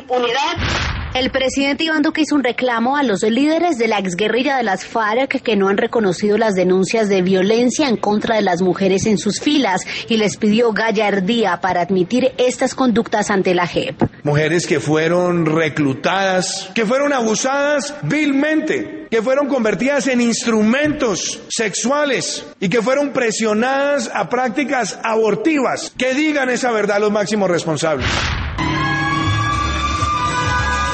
impunidad. El presidente Iván Duque hizo un reclamo a los líderes de la exguerrilla de las FARC que no han reconocido las denuncias de violencia en contra de las mujeres en sus filas y les pidió gallardía para admitir estas conductas ante la JEP. Mujeres que fueron reclutadas, que fueron abusadas vilmente, que fueron convertidas en instrumentos sexuales y que fueron presionadas a prácticas abortivas. Que digan esa verdad los máximos responsables.